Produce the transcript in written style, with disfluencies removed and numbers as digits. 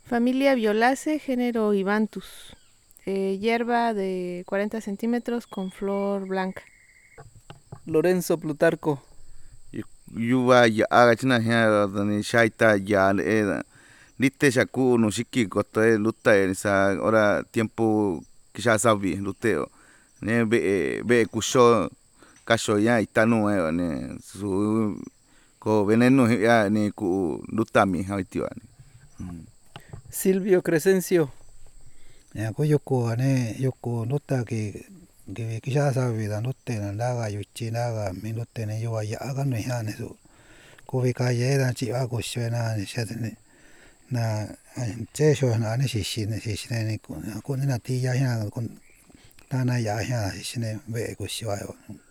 Familia Violaceae, género Ibanthus. Hierba de 40 centímetros con flor blanca. Lorenzo Plutarco. Yuva ya agachina hia ni shaita ya lite shaku no shiki koto luta sa ora tiempo kisha sabi luteo ne be kusho kasho ya itanu ne su ko veneno ya ni ku lutami haitiwa. Silvio Crescencio. Ya ko yoko nota que kisha sabi da notte na naga yuchi naga minutte ne yo ya aga no ya ne su ko be ka ye da chi a ko shwe na ne sha ne na che sho na ne shi ne ko ne na ti ya ya ko na ya ya shi ne be ko shwa yo